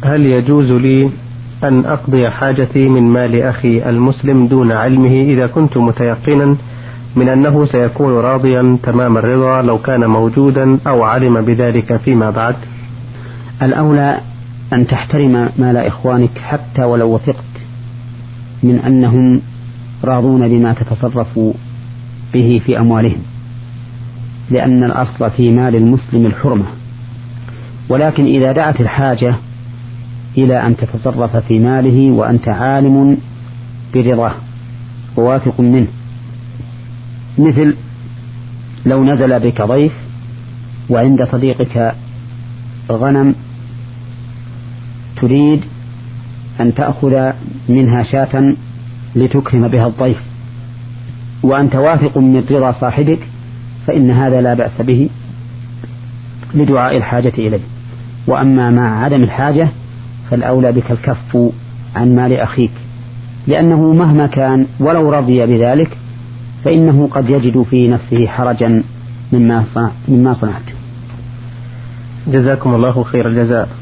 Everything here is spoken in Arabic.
هل يجوز لي أن أقضي حاجتي من مال أخي المسلم دون علمه إذا كنت متيقنا من أنه سيكون راضيا تمام الرضا لو كان موجودا أو علم بذلك فيما بعد؟ الأولى أن تحترم مال إخوانك حتى ولو وثقت من أنهم راضون بما تتصرف به في أموالهم، لأن الأصل في مال المسلم الحرمة. ولكن إذا دعت الحاجة إلى أن تتصرف في ماله وأنت عالم برضاه وواثق منه، مثل لو نزل بك ضيف وعند صديقك غنم تريد أن تأخذ منها شاة لتكرم بها الضيف وأنت واثق من رضا صاحبك، فإن هذا لا بأس به لدعاء الحاجة إليه. وأما مع عدم الحاجة فالأولى بك الكف عن مال أخيك، لأنه مهما كان ولو رضي بذلك فإنه قد يجد في نفسه حرجا مما صنعته. جزاكم الله خير الجزاء.